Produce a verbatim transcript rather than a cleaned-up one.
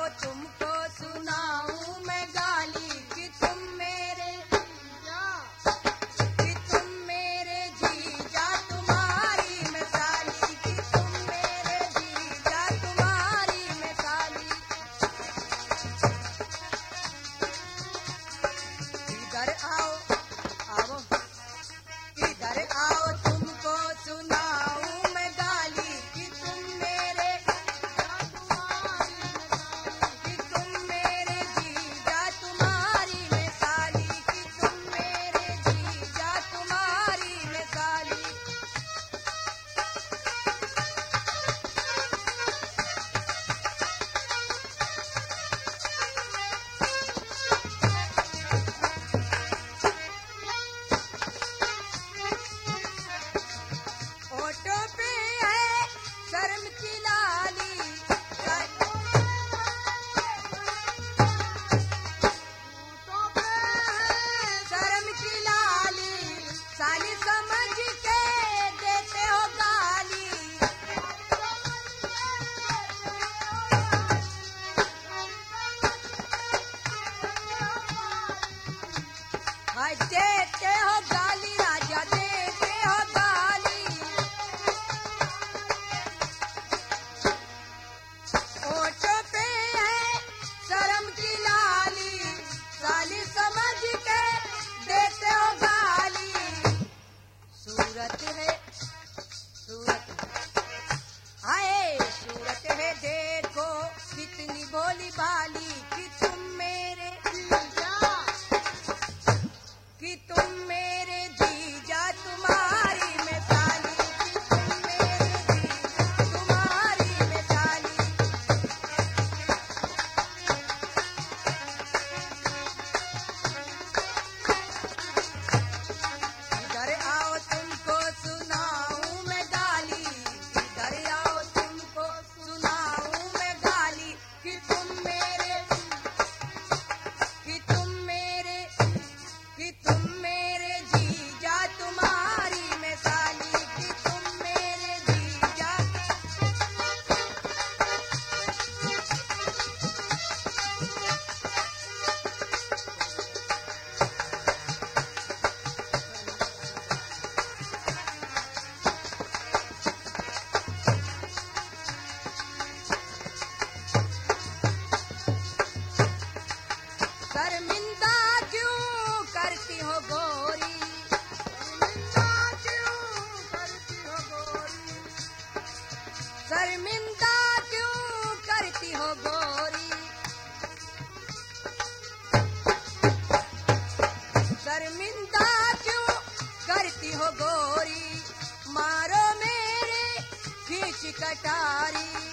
आओ तुमको सुनाऊं मैं गाली कि तुम मेरे कि तुम मेरे जीजा तुम्हारी मैं साली कि तुम मेरे जीजा तुम्हारी मैं साली। इधर आओ आओ इधर आओ तुमको सुनाऊं मैं गाली कि तुम मेरे कि तुम मेरे जीजा तुम्हारी मैं साली कि तुम मेरे जीजा तुम्हारी मैं साली। ऑटो पे है शर्म की लाली शर्म की लाली साली समझ के देते हो गाली। हाय देते हो गाली राजा देते हो गाली। ऑटो पे है शर्म की लाली साली समझ के देते हो गाली। सूरत है सूरत हाय सूरत है देखो कितनी भोली भाली कि तुम मेरे कि तुम मेरे जीजा तुम्हारी मैं साली कि तुम मेरे जीजा तुम्हारी मैं साली। इधर आओ तुमको सुनाऊं मैं गाली इधर आओ तुमको सुनाऊं मैं गाली कि तुम मेरे कि तुम मेरे कि तुम मेरे जीजा तुम्हारी मैं साली कि तुम मेरे जीजा। शर्मिंदा क्यों करती हो गोरी शर्मिंदा क्यों करती हो गोरी शर्मिंदा क्यों करती हो गोरी मारो मेरे खींच कटारी।